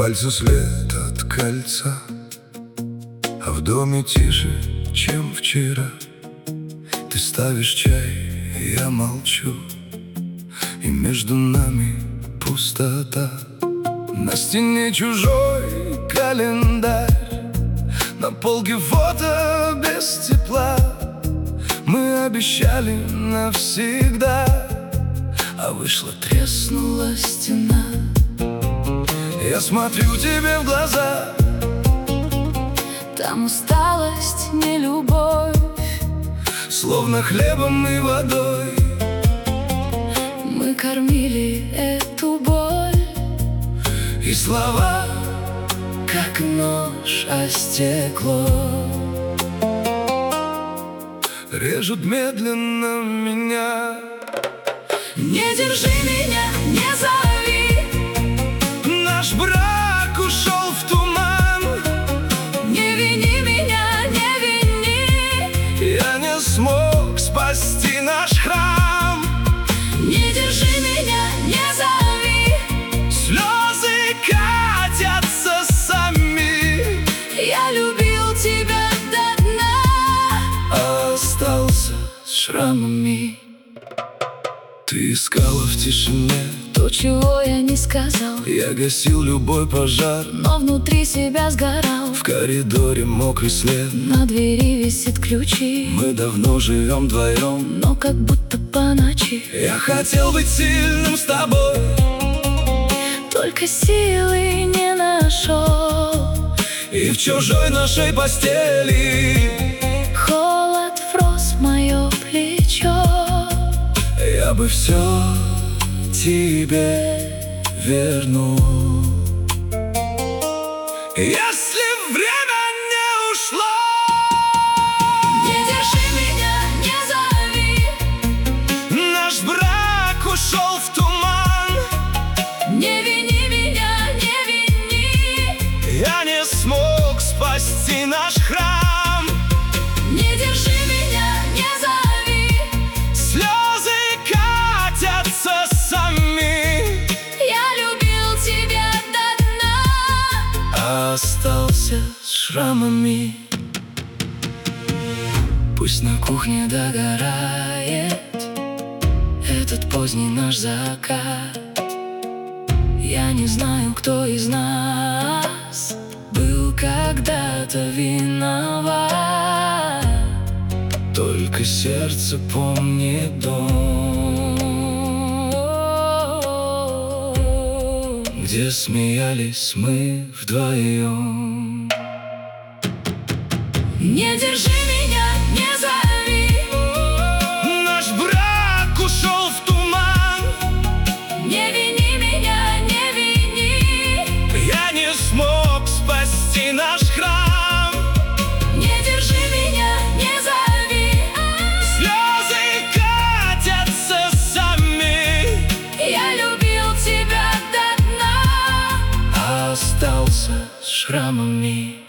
пальцу след от кольца, а в доме тише, чем вчера. Ты ставишь чай, я молчу, и между нами пустота. На стене чужой календарь, на полке фото без тепла. Мы обещали навсегда, а вышла, треснула стена. Я смотрю тебе в глаза, там усталость, не любовь, словно хлебом и водой. Мы кормили эту боль, и слова, как нож о стекло, режут медленно меня. Не держи меня, не зови, Наш брак ушел в туман. не вини меня, не вини. Я не смог спасти наш храм. Не держи меня, не зови, Слезы катятся сами. я любил тебя до дна, Остался с шрамами. Ты искала в тишине то, чего я не сказал, я гасил любой пожар. но внутри себя сгорал. В коридоре мокрый след, На двери висит ключи, мы давно живем вдвоем. но как будто по ночи. Я хотел быть сильным с тобой, Только силы не нашел. и в чужой нашей постели Холод врос в мое плечо. я бы все тебе вернул, если время не ушло. Не держи меня, не зови, Наш брак ушел в туман. не вини меня, не вини. Я не смог спасти наш храм. Не держи меня, не зови, Слезы катятся сами. я любил тебя до дна. Остался с шрамами. Пусть на кухне догорает этот поздний наш закат. Я не знаю, кто из нас был когда-то виноват. Только сердце помнит дом, где смеялись мы вдвоем. Не держи меня, не зови, Наш брак ушел в туман. не вини меня, не вини. Я не смог спасти наш храм. Не держи меня, не зови, Слезы катятся сами. я любил тебя до дна. Остался с шрамами.